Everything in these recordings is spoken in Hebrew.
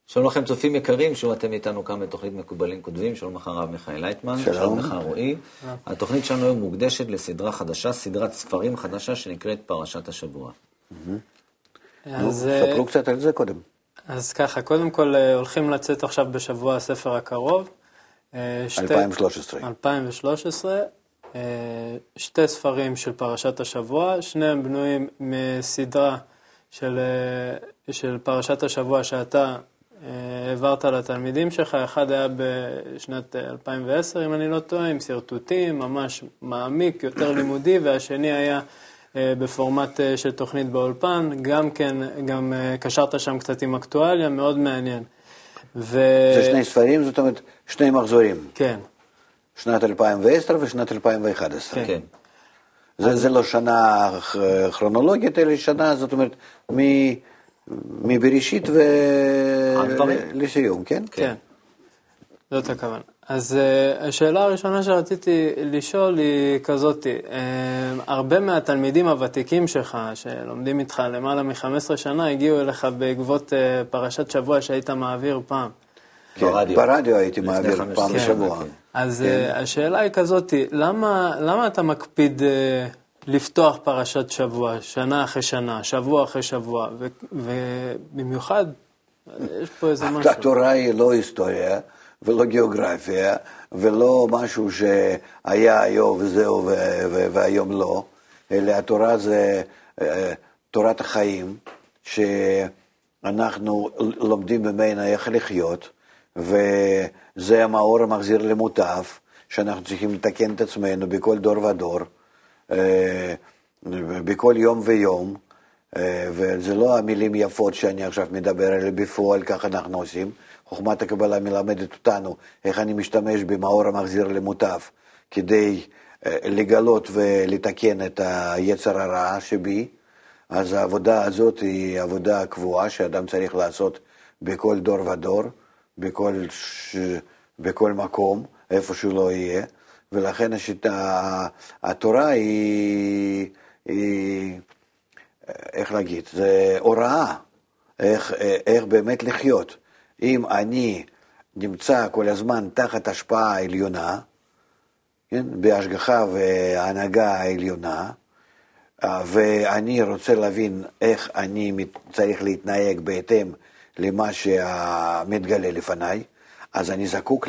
שלום לכם צופים יקרים, שוב אתם איתנו כאן בתוכנית מקובלים כותבים, שלום לך הרב מיכאל לייטמן, שלום לך רועי. התוכנית שלנו היום מוקדשת לסדרה חדשה, סדרת ספרים חדשה שנקראת פרשת השבוע. ספרו קצת על זה קודם. אז ככה, קודם כל הולכים לצאת עכשיו בשבוע הספר הקרוב. 2013. שתי ספרים של פרשת השבוע, שניהם בנויים מסדרה של פרשת השבוע שאתה העברת לתלמידים שלך. אחד היה בשנת 2010, אם אני לא טועה, עם סרטוטים, ממש מעמיק, יותר לימודי, והשני היה בפורמט של תוכנית באולפן, גם קשרת שם קצת עם אקטואליה, מאוד מעניין. זה שני ספרים, זאת אומרת, שני מחזורים. כן. שנת 2010 ושנת 2011. כן. זה לא שנה כרונולוגית, אלא שנה, זאת אומרת, מבראשית ולסיום, כן? כן. זאת הכוונה. אז השאלה הראשונה שרציתי לשאול היא כזאת, הרבה מהתלמידים הוותיקים שלך, שלומדים איתך למעלה מ-15 שנה, הגיעו אליך בעקבות פרשת שבוע שהיית מעביר פעם. כן, ברדיו הייתי מעביר פעם בשבוע. אז השאלה היא כזאת, למה אתה מקפיד לפתוח פרשת שבוע, שנה אחרי שנה, שבוע אחרי שבוע, ובמיוחד, יש פה איזה משהו. התורה היא לא היסטוריה, ולא גיאוגרפיה, ולא משהו שהיה היום וזהו והיום לא, אלא התורה זה תורת החיים, שאנחנו לומדים ממנה איך לחיות, וזה המאור המחזיר למוטב, שאנחנו צריכים לתקן את עצמנו בכל דור ודור, בכל יום ויום, וזה לא המילים יפות שאני עכשיו מדבר, אלא בפועל כך אנחנו עושים. חוכמת הקבלה מלמדת אותנו איך אני משתמש במאור המחזיר למוטב, כדי לגלות ולתקן את היצר הרע שבי. אז העבודה הזאת היא עבודה קבועה שאדם צריך לעשות בכל דור ודור, בכל מקום, איפה שהוא לא יהיה, ולכן התורה היא איך להגיד, זה הוראה, איך באמת לחיות. אם אני נמצא כל הזמן תחת השפעה העליונה, כן, בהשגחה וההנהגה העליונה, ואני רוצה להבין איך אני צריך להתנהג בהתאם למה שמתגלה לפניי, אז אני זקוק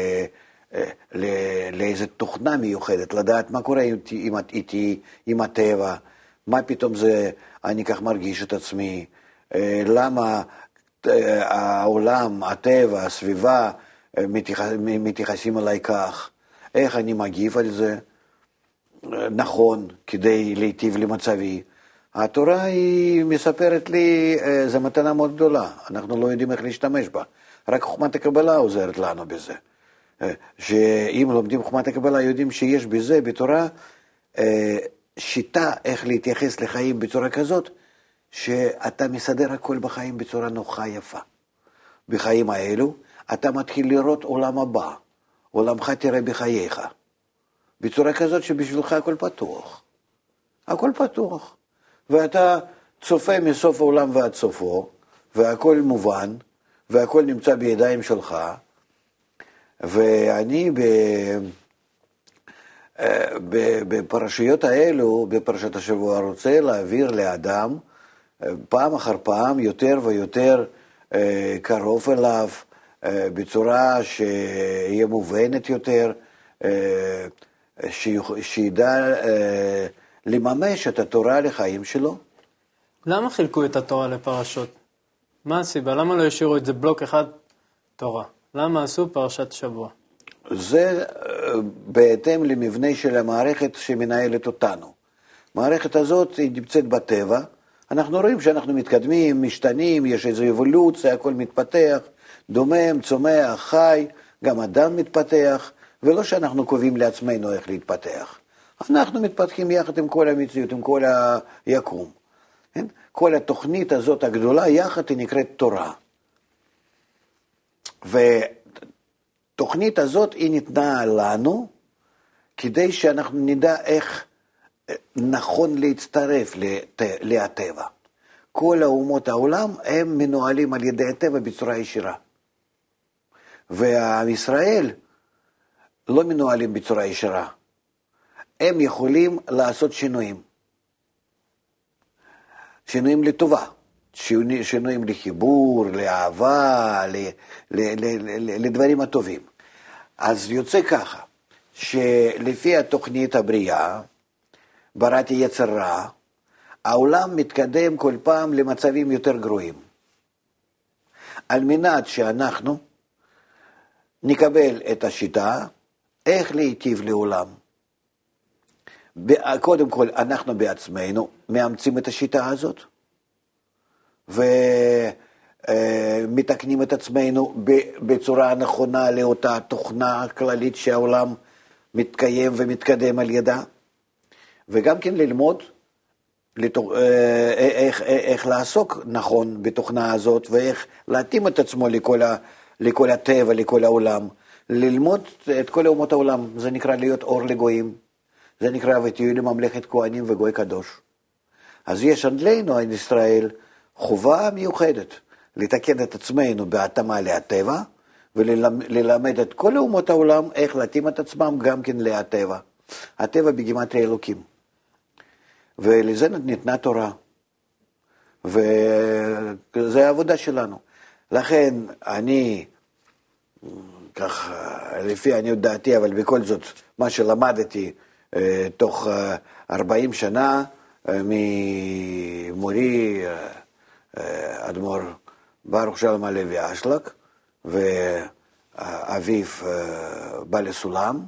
לאיזו תוכנה מיוחדת, לדעת מה קורה איתי, עם הטבע, מה פתאום זה, אני כך מרגיש את עצמי, למה העולם, הטבע, הסביבה, מתייחסים אליי כך, איך אני מגיב על זה, נכון, כדי להיטיב למצבי. התורה היא מספרת לי, זו מתנה מאוד גדולה, אנחנו לא יודעים איך להשתמש בה, רק חוכמת הקבלה עוזרת לנו בזה. שאם לומדים חוכמת הקבלה, יודעים שיש בזה, בתורה, שיטה איך להתייחס לחיים בצורה כזאת, שאתה מסדר הכל בחיים בצורה נוחה יפה. בחיים האלו, אתה מתחיל לראות עולם הבא, עולמך תראה בחייך, בצורה כזאת שבשבילך הכל פתוח. הכל פתוח. ואתה צופה מסוף העולם ועד סופו, והכל מובן, והכל נמצא בידיים שלך, ואני בפרשיות האלו, בפרשת השבוע, רוצה להעביר לאדם, פעם אחר פעם, יותר ויותר קרוב אליו, בצורה שיהיה מובנת יותר, שידע לממש את התורה לחיים שלו. למה חילקו את התורה לפרשות? מה הסיבה? למה לא השאירו את זה בלוק אחד תורה? למה עשו פרשת שבוע? זה בהתאם למבנה של המערכת שמנהלת אותנו. המערכת הזאת היא נמצאת בטבע, אנחנו רואים שאנחנו מתקדמים, משתנים, יש איזו אבולוציה, הכל מתפתח, דומם, צומח, חי, גם אדם מתפתח, ולא שאנחנו קובעים לעצמנו איך להתפתח. אנחנו מתפתחים יחד עם כל המציאות, עם כל היקום. כן? כל התוכנית הזאת הגדולה יחד היא נקראת תורה. ותוכנית הזאת היא ניתנה לנו, כדי שאנחנו נדע איך נכון להצטרף לטבע. כל האומות העולם הם מנוהלים על ידי הטבע בצורה ישירה. וישראל לא מנוהלים בצורה ישירה. הם יכולים לעשות שינויים. שינויים לטובה. שינויים לחיבור, לאהבה, לדברים הטובים. אז יוצא ככה, שלפי התוכנית הבריאה, בראתי יצר רע, העולם מתקדם כל פעם למצבים יותר גרועים. על מנת שאנחנו נקבל את השיטה, איך להיטיב לעולם. קודם כל, אנחנו בעצמנו מאמצים את השיטה הזאת, ומתקנים את עצמנו בצורה נכונה לאותה תוכנה כללית שהעולם מתקיים ומתקדם על ידה, וגם כן ללמוד איך לעסוק נכון בתוכנה הזאת, ואיך להתאים את עצמו לכל הטבע, לכל העולם, ללמוד את כל אומות העולם. זה נקרא להיות אור לגויים, זה נקרא ותהיו לממלכת כהנים וגוי קדוש. אז יש עלינו, על ישראל, חובה מיוחדת לתקן את עצמנו בהתאמה להטבע, וללמד את כל אומות העולם איך להתאים את עצמם גם כן להטבע. הטבע בגימטריה אלוקים. ולזה ניתנה תורה. וזה העבודה שלנו. לכן אני, כך לפי אני דעתי, אבל בכל זאת, מה שלמדתי תוך 40 שנה ממורי אדמו"ר ברוך שלום הלוי אשלג, ואביו בעל סולם,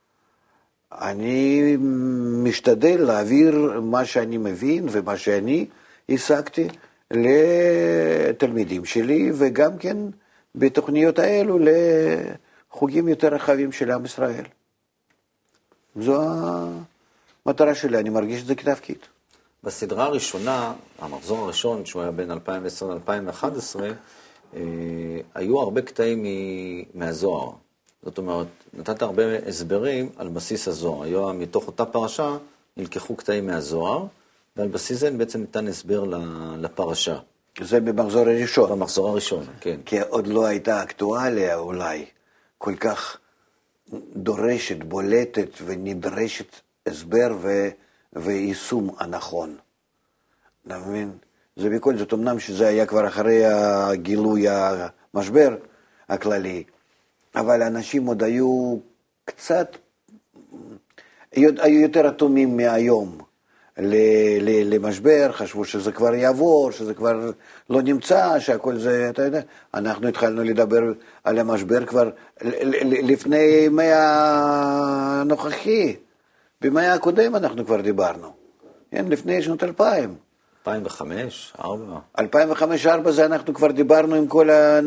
אני משתדל להעביר מה שאני מבין ומה שאני השגתי לתלמידים שלי, וגם כן בתוכניות האלו לחוגים יותר רחבים של עם ישראל. זו המטרה שלי, אני מרגיש את זה כתפקיד. בסדרה הראשונה, המחזור הראשון, שהוא היה בין 2010 ל-2011, היו הרבה קטעים מהזוהר. זאת אומרת, נתת הרבה הסברים על בסיס הזוהר. היום מתוך אותה פרשה נלקחו קטעים מהזוהר, ועל בסיס זה בעצם ניתן הסבר לפרשה. זה במחזור הראשון. במחזור הראשון, כן. כי עוד לא הייתה אקטואליה אולי, כל כך דורשת, בולטת ונדרשת הסבר ויישום הנכון. אתה מבין? זה בכל זאת, אמנם שזה היה כבר אחרי הגילוי המשבר הכללי, אבל אנשים עוד היו קצת, היו יותר אטומים מהיום למשבר, חשבו שזה כבר יעבור, שזה כבר לא נמצא, שהכל זה, אתה יודע, אנחנו התחלנו לדבר על המשבר כבר לפני מאה הנוכחי, במאה הקודם אנחנו כבר דיברנו, כן, לפני שנות 2000. 2005, 2005-2004 זה אנחנו כבר דיברנו עם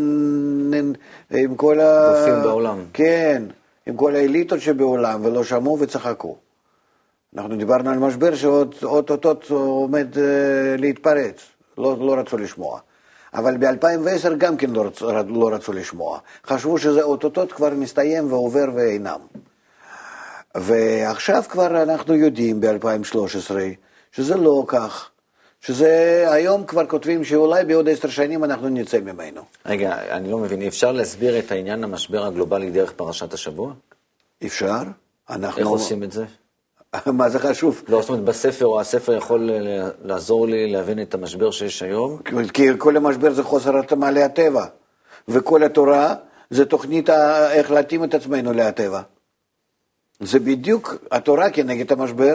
כל גופים בעולם. כן, עם כל האליטות שבעולם, ולא שמעו וצחקו. אנחנו דיברנו על משבר שעוד עומד להתפרץ, לא רצו לשמוע. אבל ב-2010 גם כן לא רצו לשמוע. חשבו שזה אוטוטות כבר מסתיים ועובר ואינם. ועכשיו כבר אנחנו יודעים ב-2013 שזה לא כך. שזה היום כבר כותבים שאולי בעוד 10 שנים אנחנו נצא ממנו. רגע, אני לא מבין, אפשר להסביר את העניין המשבר הגלובלי דרך פרשת השבוע? אפשר. איך עושים את זה? מה זה חשוב? לא, זאת אומרת, בספר או הספר יכול לעזור לי להבין את המשבר שיש היום? כי כל המשבר זה חוסר התאמה להטבע, וכל התורה זה תוכנית איך להתאים את עצמנו להטבע. זה בדיוק התורה כנגד המשבר.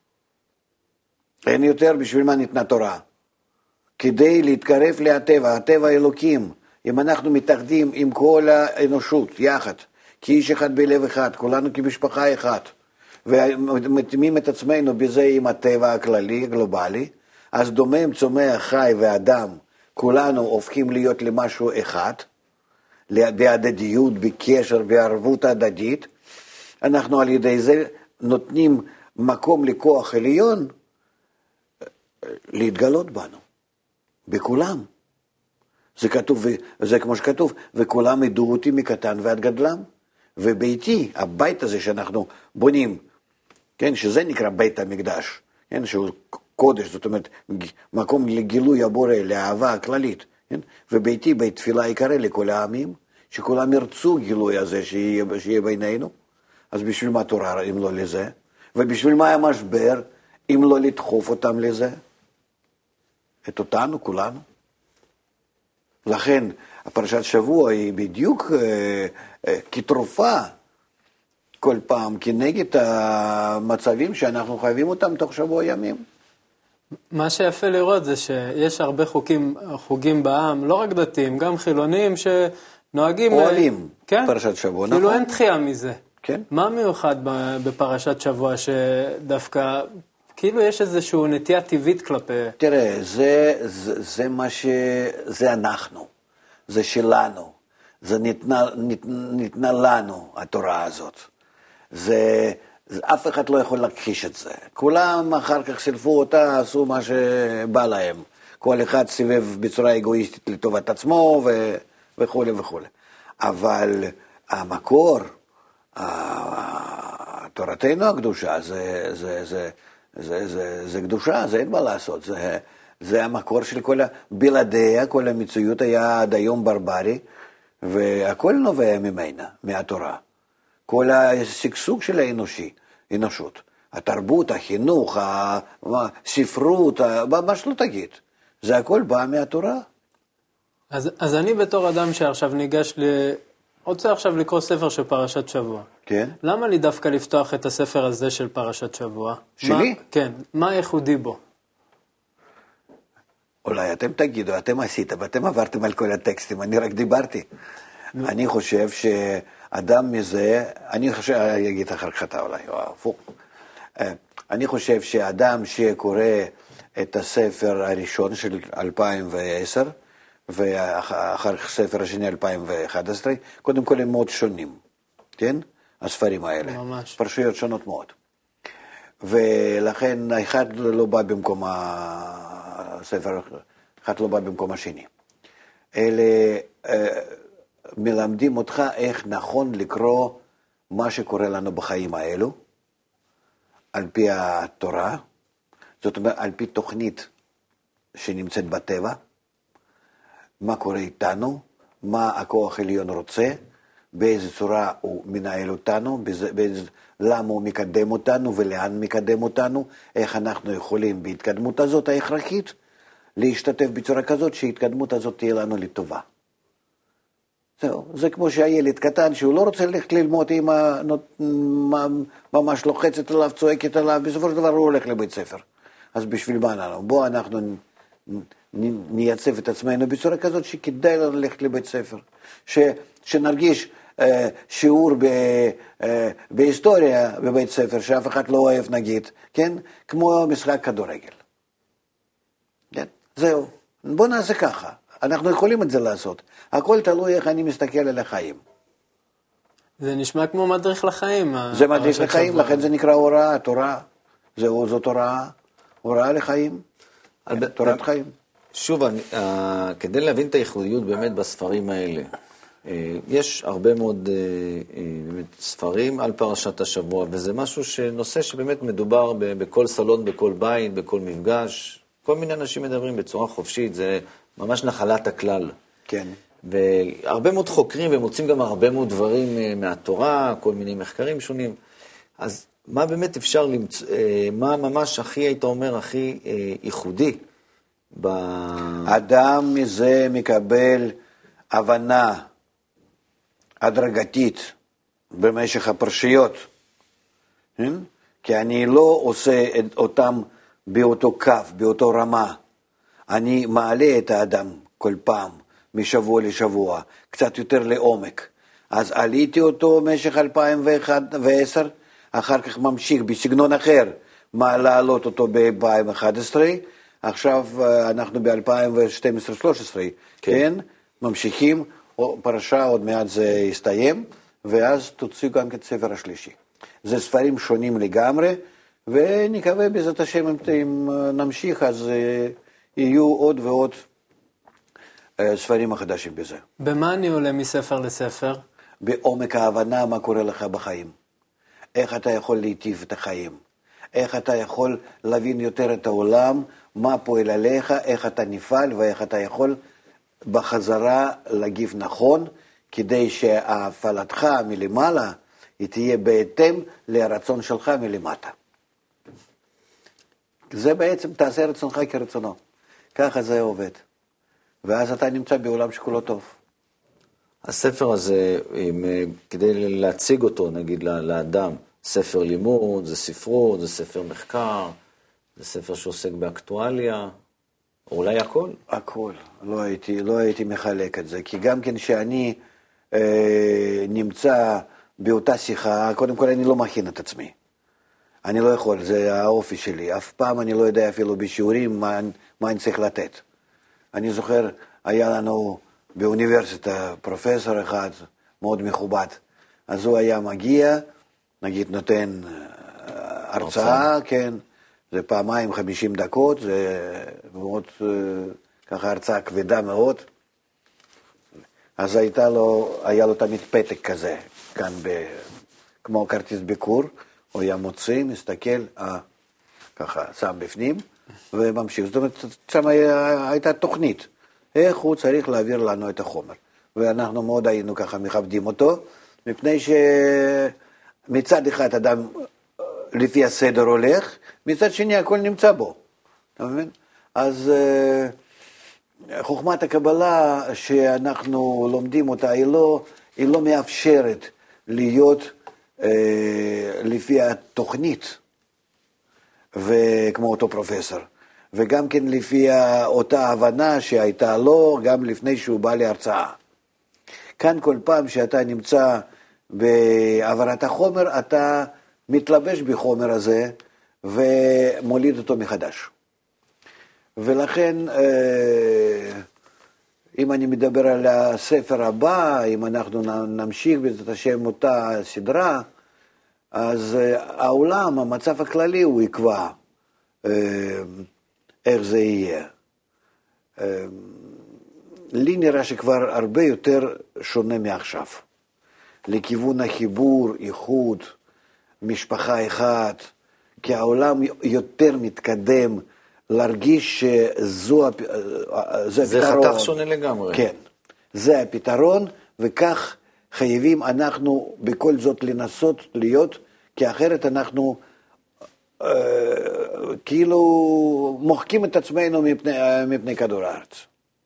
אין יותר בשביל מה ניתנה תורה. כדי להתקרב להטבע, הטבע האלוקים, אם אנחנו מתאחדים עם כל האנושות יחד, כאיש אחד בלב אחד, כולנו כמשפחה אחת, ומתאימים את עצמנו בזה עם הטבע הכללי, הגלובלי, אז דומם, צומח, חי ואדם, כולנו הופכים להיות למשהו אחד, בהדדיות, בקשר, בערבות הדדית, אנחנו על ידי זה נותנים מקום לכוח עליון, להתגלות בנו, בכולם. זה כתוב, זה כמו שכתוב, וכולם ידעו אותי מקטן ועד גדלם. וביתי, הבית הזה שאנחנו בונים, כן, שזה נקרא בית המקדש, כן, שהוא קודש, זאת אומרת, מקום לגילוי הבורא, לאהבה הכללית, כן? וביתי בית תפילה יקרא לכל העמים, שכולם ירצו גילוי הזה שיהיה בינינו, אז בשביל מה תורה אם לא לזה? ובשביל מה המשבר אם לא לדחוף אותם לזה? את אותנו, כולנו. לכן, הפרשת שבוע היא בדיוק כתרופה כל פעם, כנגד המצבים שאנחנו חייבים אותם תוך שבוע ימים. מה שיפה לראות זה שיש הרבה חוגים בעם, לא רק דתיים, גם חילונים שנוהגים... אוהבים כן? פרשת שבוע, נכון? כאילו אין דחייה מזה. כן. מה מיוחד בפרשת שבוע שדווקא, כאילו יש איזושהי נטייה טבעית כלפי... תראה, זה מה זה אנחנו, זה שלנו, זה ניתנה לנו התורה הזאת. אף אחד לא יכול להכחיש את זה. כולם אחר כך סילפו אותה, עשו מה שבא להם. כל אחד סיבב בצורה אגואיסטית לטובת עצמו וכו' וכו'. אבל המקור, תורתנו הקדושה, זה קדושה, זה אין מה לעשות. זה המקור של בלעדיה, כל המציאות היה עד היום ברברי, והכל נובע ממנה, מהתורה. כל השגשוג של האנושות, התרבות, החינוך, הספרות, מה שלא תגיד, זה הכל בא מהתורה. אז אני בתור אדם שעכשיו ניגש רוצה עכשיו לקרוא ספר של פרשת שבוע. כן. למה לי דווקא לפתוח את הספר הזה של פרשת שבוע? שלי? כן. מה הייחודי בו? אולי אתם תגידו, אתם עשיתם, ואתם עברתם על כל הטקסטים, אני רק דיברתי. אני חושב שאדם מזה, אני אגיד אחר כך אתה אולי, אני חושב שאדם שקורא את הספר הראשון של 2010, ואחר כך ספר השני 2011, קודם כל הם מאוד שונים, כן? הספרים האלה. ממש. פרשיות שונות מאוד. ולכן אחד לא בא במקום הספר, אחד לא בא במקום השני. אלה מלמדים אותך איך נכון לקרוא מה שקורה לנו בחיים האלו, על פי התורה, זאת אומרת, על פי תוכנית שנמצאת בטבע, מה קורה איתנו, מה הכוח העליון רוצה, באיזה צורה הוא מנהל אותנו, למה הוא מקדם אותנו ולאן מקדם אותנו, איך אנחנו יכולים בהתקדמות הזאת ההכרחית, להשתתף בצורה כזאת שההתקדמות הזאת תהיה לנו לטובה. זהו, זה כמו שהילד קטן שהוא לא רוצה ללכת ללמוד, אמא ממש לוחצת עליו, צועקת עליו, בסופו של דבר הוא הולך לבית ספר. אז בשביל מה לנו? בוא אנחנו נייצב את עצמנו בצורה כזאת שכדאי לנו ללכת לבית ספר. שנרגיש שיעור בהיסטוריה בבית ספר שאף אחד לא אוהב נגיד, כן? כמו משחק כדורגל. כן? זהו, בוא נעשה ככה. אנחנו יכולים את זה לעשות. הכל תלוי איך אני מסתכל על החיים. זה נשמע כמו מדריך לחיים. זה מדריך לחיים, לכן זה נקרא הוראה, תורה. זאת הוראה לחיים, תורת חיים. שוב, כדי להבין את הייחודיות באמת בספרים האלה, יש הרבה מאוד ספרים על פרשת השבוע, וזה משהו נושא שבאמת מדובר בכל סלון, בכל בית, בכל מפגש. כל מיני אנשים מדברים בצורה חופשית, זה ממש נחלת הכלל. כן. והרבה מאוד חוקרים ומוצאים גם הרבה מאוד דברים מהתורה, כל מיני מחקרים שונים. אז מה באמת אפשר למצוא, מה ממש הכי, היית אומר, הכי ייחודי? אדם מזה מקבל הבנה הדרגתית במשך הפרשיות. כי אני לא עושה אותם באותו קו, באותו רמה. אני מעלה את האדם כל פעם, משבוע לשבוע, קצת יותר לעומק. אז עליתי אותו במשך 2010, אחר כך ממשיך בסגנון אחר, מה להעלות אותו ב-2011, עכשיו אנחנו ב-2012-13, כן? ממשיכים, פרשה עוד מעט זה יסתיים, ואז תוציאו גם את ספר השלישי. זה ספרים שונים לגמרי, ונקווה בעזרת השם אם נמשיך, אז יהיו עוד ועוד ספרים החדשים בזה. במה אני עולה מספר לספר? בעומק ההבנה מה קורה לך בחיים. איך אתה יכול להיטיב את החיים. איך אתה יכול להבין יותר את העולם, מה פועל עליך, איך אתה נפעל ואיך אתה יכול בחזרה להגיב נכון, כדי שהפעלתך מלמעלה היא תהיה בהתאם לרצון שלך מלמטה. זה בעצם תעשה רצונך כרצונו. ככה זה עובד. ואז אתה נמצא בעולם שכולו טוב. הספר הזה, כדי להציג אותו, נגיד, לאדם, ספר לימוד, זה ספרות, זה ספר מחקר, זה ספר שעוסק באקטואליה, או אולי הכל? הכל. לא הייתי מחלק את זה, כי גם כן שאני נמצא באותה שיחה, קודם כל אני לא מכין את עצמי. אני לא יכול, זה האופי שלי. אף פעם אני לא יודע אפילו בשיעורים מה אני צריך לתת. אני זוכר, היה לנו באוניברסיטה פרופסור אחד מאוד מכובד, אז הוא היה מגיע, נגיד נותן הרצאה, כן, זה פעמיים 50 דקות, זה מאוד ככה הרצאה כבדה מאוד, אז היה לו תמיד פתק כזה, כאן כמו כרטיס ביקור, הוא היה מוציא, מסתכל, ככה שם בפנים, וממשיך. זאת אומרת, שם הייתה תוכנית, איך הוא צריך להעביר לנו את החומר. ואנחנו מאוד היינו ככה מכבדים אותו, מפני שמצד אחד אדם לפי הסדר הולך, מצד שני הכל נמצא בו. אתה מבין? אז חוכמת הקבלה שאנחנו לומדים אותה, היא לא מאפשרת להיות לפי התוכנית, וכמו אותו פרופסור, וגם כן לפי אותה הבנה שהייתה לו גם לפני שהוא בא להרצאה. כאן כל פעם שאתה נמצא בעברת החומר, אתה מתלבש בחומר הזה ומוליד אותו מחדש. ולכן, אם אני מדבר על הספר הבא, אם אנחנו נמשיך בעזרת השם אותה סדרה, אז העולם, המצב הכללי הוא יקבע איך זה יהיה. לי נראה שכבר הרבה יותר שונה מעכשיו. לכיוון החיבור, איחוד, משפחה אחת, כי העולם יותר מתקדם להרגיש שזה הפתרון. זה חתך שונה לגמרי. כן, זה הפתרון, וכך חייבים אנחנו בכל זאת לנסות להיות, כי אחרת אנחנו כאילו מוחקים את עצמנו מפני כדור הארץ.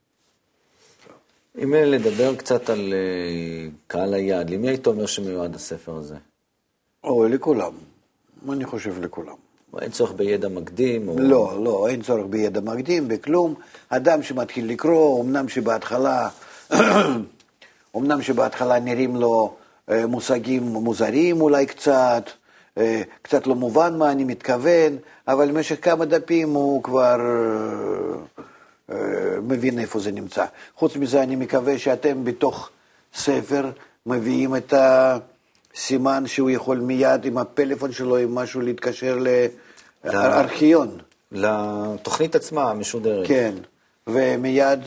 אם לדבר קצת על קהל היעד, למי היית אומר שמיועד הספר הזה? לכולם. אני חושב לכולם. אין צורך בידע מקדים? או... לא, אין צורך בידע מקדים, בכלום. אדם שמתחיל לקרוא, אמנם שבהתחלה נראים לו מושגים מוזרים אולי קצת לא מובן מה אני מתכוון, אבל במשך כמה דפים הוא כבר מבין איפה זה נמצא. חוץ מזה אני מקווה שאתם בתוך ספר מביאים את הסימן שהוא יכול מיד עם הפלאפון שלו, עם משהו להתקשר לארכיון. לתוכנית עצמה המשודרת. כן, ומיד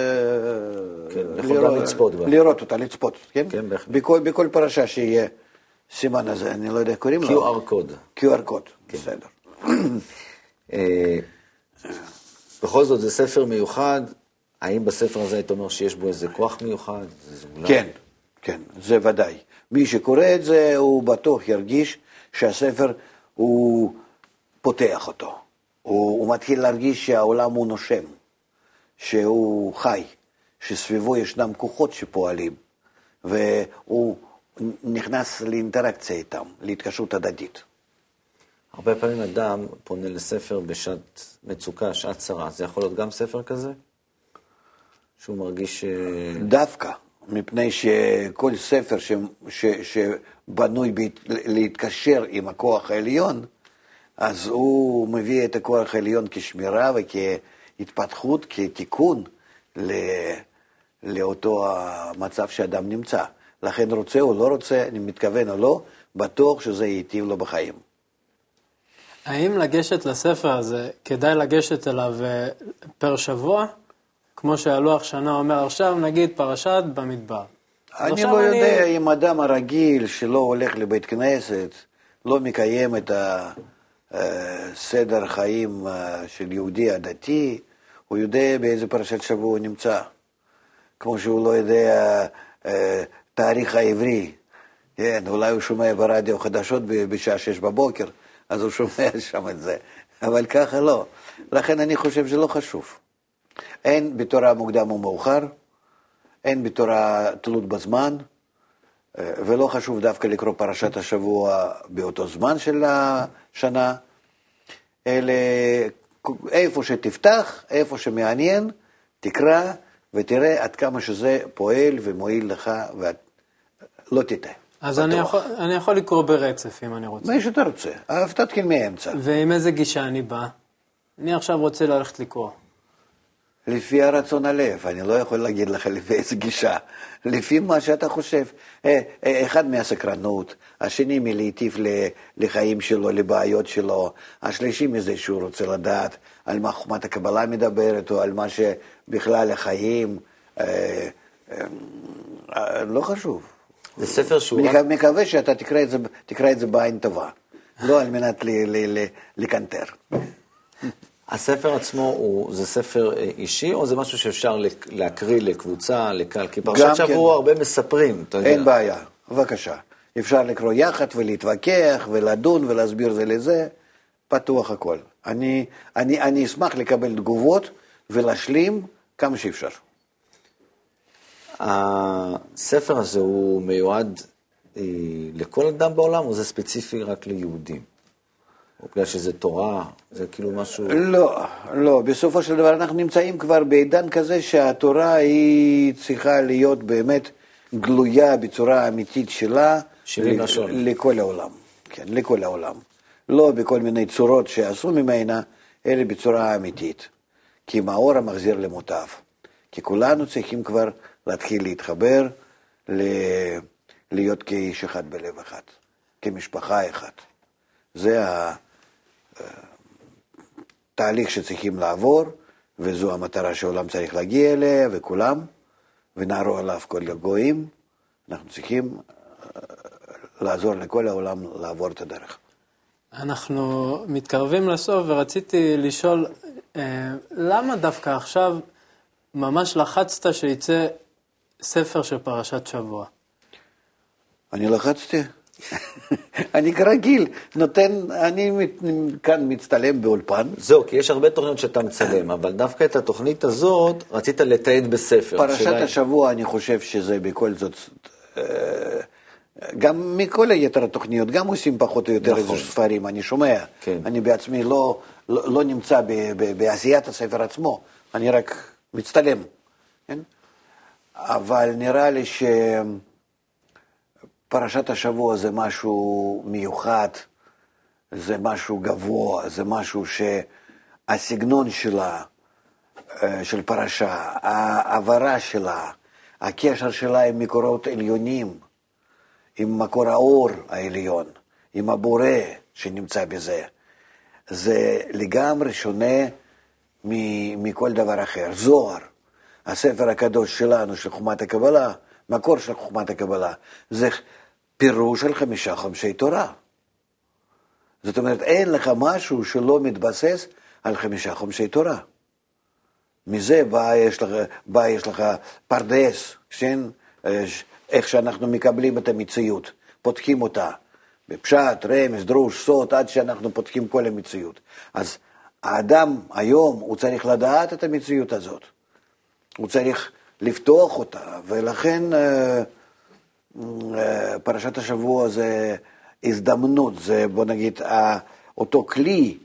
לראות אותה, לצפות, כן? כן, בהחלט. בכל פרשה שיהיה סימן הזה, אני לא יודע, קוראים לו? QR קוד. QR קוד, בסדר. בכל זאת, זה ספר מיוחד. האם בספר הזה היית אומר שיש בו איזה כוח מיוחד? כן, זה ודאי. מי שקורא את זה, הוא בטוח ירגיש שהספר הוא פותח אותו. הוא מתחיל להרגיש שהעולם הוא נושם, שהוא חי, שסביבו ישנם כוחות שפועלים, והוא נכנס לאינטראקציה איתם, להתקשרות הדדית. הרבה פעמים אדם פונה לספר בשעת מצוקה, שעת צרה. זה יכול להיות גם ספר כזה? שהוא מרגיש... דווקא, מפני שכל ספר שבנוי להתקשר עם הכוח העליון, אז הוא מביא את הכוח העליון כשמירה וכהתפתחות, כתיקון לאותו המצב שאדם נמצא. לכן רוצה או לא רוצה, אני מתכוון או לא, בטוח שזה ייטיב לו בחיים. האם לגשת לספר הזה, כדאי לגשת אליו פר שבוע? כמו שהלוח שנה אומר עכשיו, נגיד פרשת במדבר. אני לא יודע אם אדם הרגיל שלא הולך לבית כנסת, לא מקיים את סדר חיים של יהודי הדתי, הוא יודע באיזה פרשת שבוע הוא נמצא. כמו שהוא לא יודע תאריך העברי. כן, אולי הוא שומע ברדיו חדשות בשעה 6 בבוקר, אז הוא שומע שם את זה. אבל ככה לא. לכן אני חושב שלא חשוב. אין בתורה מוקדם ומאוחר, אין בתורה תלות בזמן, ולא חשוב דווקא לקרוא פרשת השבוע באותו זמן של השנה, אלא איפה שתפתח, איפה שמעניין, תקרא ותראה עד כמה שזה פועל ומועיל לך ולא תטעה. אז אני יכול לקרוא ברצף אם אני רוצה. מה שאתה רוצה, אבל תתחיל מהאמצע. ועם איזה גישה אני בא? אני עכשיו רוצה ללכת לקרוא. לפי הרצון הלב, אני לא יכול להגיד לך לפי איזה גישה, לפי מה שאתה חושב. אחד מהסקרנות, השני מלהיטיב לחיים שלו, לבעיות שלו, השלישי מזה שהוא רוצה לדעת על מה חוכמת הקבלה מדברת, או על מה שבכלל החיים, לא חשוב. זה ספר שהוא... מקווה שאתה תקרא את זה בעין טובה, לא על מנת לקנטר. הספר עצמו זה ספר אישי, או זה משהו שאפשר להקריא לקבוצה, לקהל? כי פרשת שבוע הרבה מספרים, אתה יודע. אין בעיה, בבקשה. אפשר לקרוא יחד ולהתווכח ולדון ולהסביר זה לזה, פתוח הכל. אני אשמח לקבל תגובות ולהשלים כמה שאפשר. הספר הזה הוא מיועד לכל אדם בעולם, או זה ספציפי רק ליהודים? או בגלל שזה תורה, זה כאילו משהו... לא, בסופו של דבר אנחנו נמצאים כבר בעידן כזה שהתורה היא צריכה להיות באמת גלויה בצורה אמיתית שלה לכל העולם. כן, לכל העולם. לא בכל מיני צורות שעשו ממנה, אלא בצורה אמיתית. כי מאור המחזיר למוטב. כי כולנו צריכים כבר להתחיל להתחבר, להיות כאיש אחד בלב אחד, כמשפחה אחת. זה התהליך שצריכים לעבור, וזו המטרה שהעולם צריך להגיע אליה, וכולם, ונערו עליו כל הגויים, אנחנו צריכים לעזור לכל העולם לעבור את הדרך. אנחנו מתקרבים לסוף, ורציתי לשאול, למה דווקא עכשיו ממש לחצת שיצא ספר של פרשת שבוע? אני לחצתי. אני כרגיל, אני כאן מצטלם באולפן. זהו, כי יש הרבה תוכניות שאתה מצלם, אבל דווקא את התוכנית הזאת רצית לתעד בספר. פרשת השבוע, אני חושב שזה בכל זאת, גם מכל היתר התוכניות, גם עושים פחות או יותר איזה ספרים, אני שומע. אני בעצמי לא נמצא בעשיית הספר עצמו, אני רק מצטלם. אבל נראה לי פרשת השבוע זה משהו מיוחד, זה משהו גבוה, זה משהו שהסגנון שלה, של פרשה, העברה שלה, הקשר שלה עם מקורות עליונים, עם מקור האור העליון, עם הבורא שנמצא בזה, זה לגמרי שונה מכל דבר אחר. זוהר, הספר הקדוש שלנו, של חוכמת הקבלה, מקור של חוכמת הקבלה, זה פירוש של 5 חומשי תורה. זאת אומרת, אין לך משהו שלא מתבסס על 5 חומשי תורה. מזה בא יש לך פרדס, כן? איך שאנחנו מקבלים את המציאות, פותחים אותה, בפשט, רמז, דרוש, סוד, עד שאנחנו פותחים כל המציאות. אז האדם היום הוא צריך לדעת את המציאות הזאת. הוא צריך לפתוח אותה, ולכן פרשת השבוע זה הזדמנות, זה בוא נגיד אותו כלי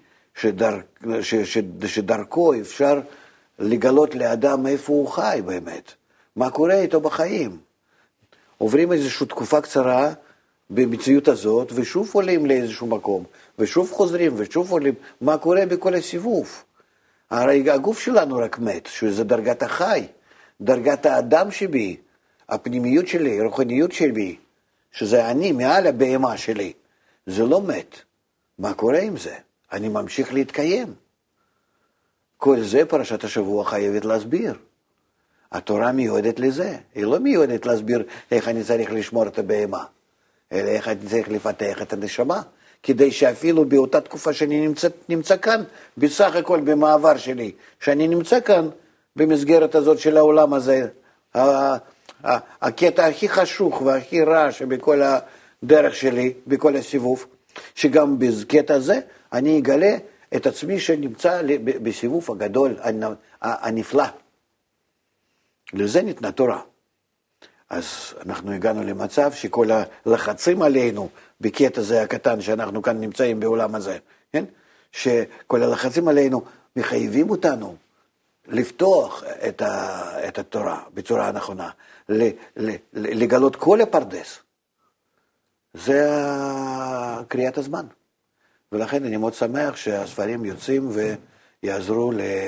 שדרכו אפשר לגלות לאדם איפה הוא חי באמת, מה קורה איתו בחיים. עוברים איזושהי תקופה קצרה במציאות הזאת, ושוב עולים לאיזשהו מקום, ושוב חוזרים, ושוב עולים, מה קורה בכל הסיבוב. הרי הגוף שלנו רק מת, שזה דרגת החי, דרגת האדם שבי, הפנימיות שלי, הרוחניות שבי, שזה אני מעל הבהמה שלי, זה לא מת. מה קורה עם זה? אני ממשיך להתקיים. כל זה פרשת השבוע חייבת להסביר. התורה מיועדת לזה, היא לא מיועדת להסביר איך אני צריך לשמור את הבהמה, אלא איך אני צריך לפתח את הנשמה, כדי שאפילו באותה תקופה שאני נמצא כאן, בסך הכל במעבר שלי, שאני נמצא כאן במסגרת הזאת של העולם הזה, הקטע הכי חשוך והכי רע שבכל הדרך שלי, בכל הסיבוב, שגם בקטע הזה אני אגלה את עצמי שנמצא בסיבוב הגדול, הנפלא. לזה ניתנה תורה. אז אנחנו הגענו למצב שכל הלחצים עלינו, בקטע הזה הקטן שאנחנו כאן נמצאים בעולם הזה, כן? שכל הלחצים עלינו מחייבים אותנו לפתוח את התורה בצורה הנכונה, לגלות כל הפרדס. זה קריאת הזמן. ולכן אני מאוד שמח שהספרים יוצאים ויעזרו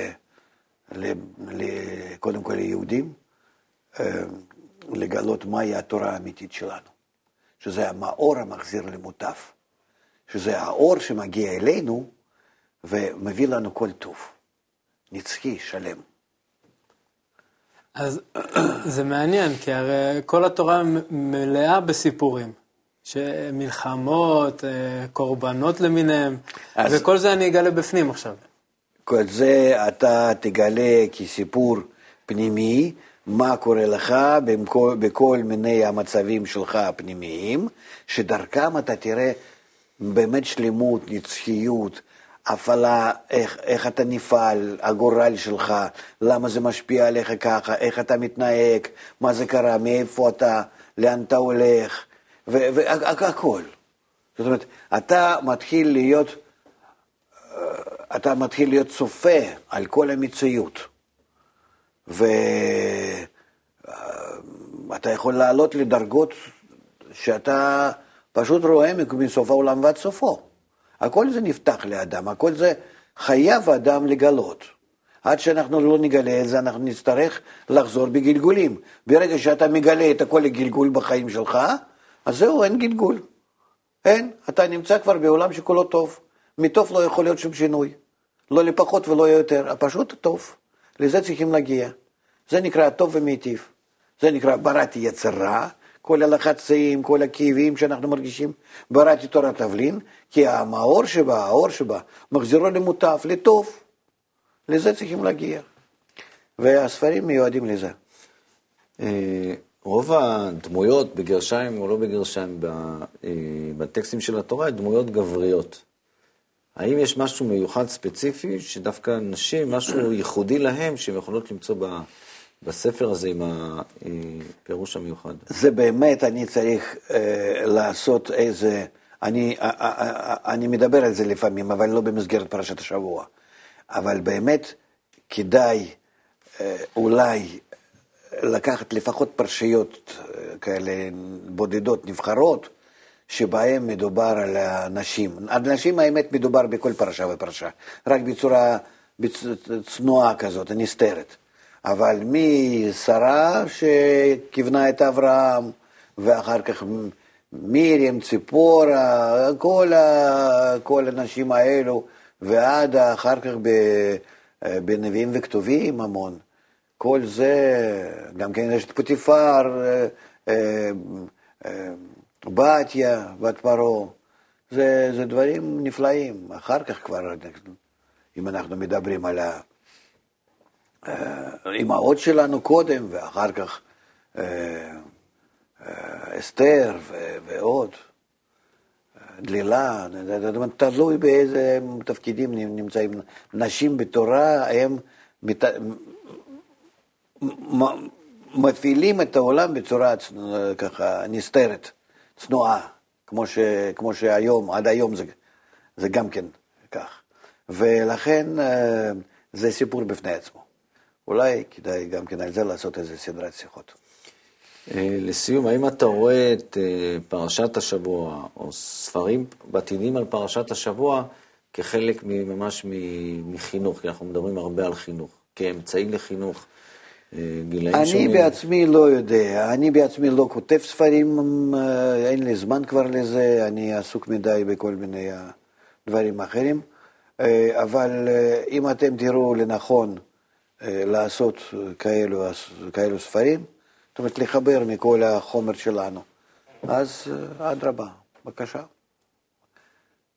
קודם כל ליהודים, לגלות מהי התורה האמיתית שלנו. שזה המאור המחזיר למוטף. שזה האור שמגיע אלינו ומביא לנו כל טוב. נצחי, שלם. אז זה מעניין, כי הרי כל התורה מלאה בסיפורים. שמלחמות, קורבנות למיניהם, וכל זה אני אגלה בפנים עכשיו. כל זה אתה תגלה כסיפור פנימי, מה קורה לך בכל מיני המצבים שלך הפנימיים, שדרכם אתה תראה באמת שלמות, נצחיות, הפעלה, איך אתה נפעל, הגורל שלך, למה זה משפיע עליך ככה, איך אתה מתנהג, מה זה קרה, מאיפה אתה, לאן אתה הולך, והכל. זאת אומרת, אתה מתחיל להיות צופה על כל המציאות. ואתה יכול לעלות לדרגות שאתה פשוט רואה מסוף העולם ועד סופו. הכל זה נפתח לאדם, הכל זה חייב האדם לגלות. עד שאנחנו לא נגלה את זה, אנחנו נצטרך לחזור בגלגולים. ברגע שאתה מגלה את הכל לגלגול בחיים שלך, אז זהו, אין גלגול. אין, אתה נמצא כבר בעולם שכולו טוב. מטוב לא יכול להיות שום שינוי. לא לפחות ולא יותר, פשוט טוב. לזה צריכים להגיע. זה נקרא טוב ומיטיב. זה נקרא בראתי יצר רע, כל הלחצים, כל הכאבים שאנחנו מרגישים, בראתי תורת תבלין, כי האור שבה, מחזירו למוטף, לטוב. לזה צריכים להגיע. והספרים מיועדים לזה. רוב הדמויות בגרשיים או לא בגרשיים בטקסטים של התורה, דמויות גבריות. האם יש משהו מיוחד ספציפי שדווקא נשים, משהו ייחודי להם שהם יכולות למצוא בספר הזה עם הפירוש המיוחד? זה באמת, אני צריך לעשות איזה, אני מדבר על זה לפעמים, אבל לא במסגרת פרשת השבוע. אבל באמת כדאי אולי לקחת לפחות פרשיות כאלה בודדות, נבחרות, שבהם מדובר על הנשים. על נשים האמת מדובר בכל פרשה ופרשה, רק בצורה צנועה כזאת, נסתרת. אבל משרה שכיוונה את אברהם, ואחר כך מירים, ציפורה, כל הנשים האלו, ועד אחר כך בנביאים וכתובים המון. כל זה, גם כן יש את פוטיפר, בתיה, בת פרעה, זה דברים נפלאים. אחר כך כבר, אם אנחנו מדברים על האימהות שלנו קודם, ואחר כך אסתר ועוד, דלילה, תלוי באיזה תפקידים נמצאים. נשים בתורה, הם מפעילים את העולם בצורה ככה נסתרת, צנועה, כמו שהיום, עד היום זה גם כן כך. ולכן זה סיפור בפני עצמו. אולי כדאי גם כן על זה לעשות איזה סדרת שיחות. לסיום, האם אתה רואה את פרשת השבוע, או ספרים בעתידים על פרשת השבוע, כחלק ממש מחינוך, כי אנחנו מדברים הרבה על חינוך, כאמצעי לחינוך, גילאים שונים? אני בעצמי לא יודע, אני בעצמי לא כותב ספרים, אין לי זמן כבר לזה, אני עסוק מדי בכל מיני דברים אחרים, אבל אם אתם תראו לנכון לעשות כאלו ספרים, זאת אומרת לחבר מכל החומר שלנו, אז אדרבה, בבקשה.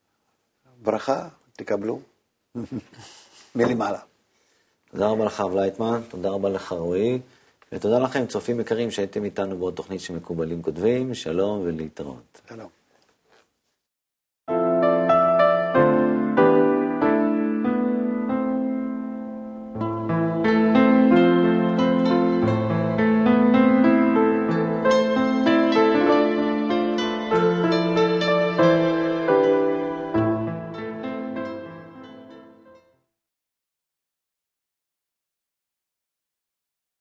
ברכה, תקבלו. מלמעלה. תודה רבה לך, הרב לייטמן, תודה רבה לך, רועי, ותודה לכם, צופים יקרים, שהייתם איתנו בעוד תוכנית שמקובלים כותבים. שלום ולהתראות. שלום.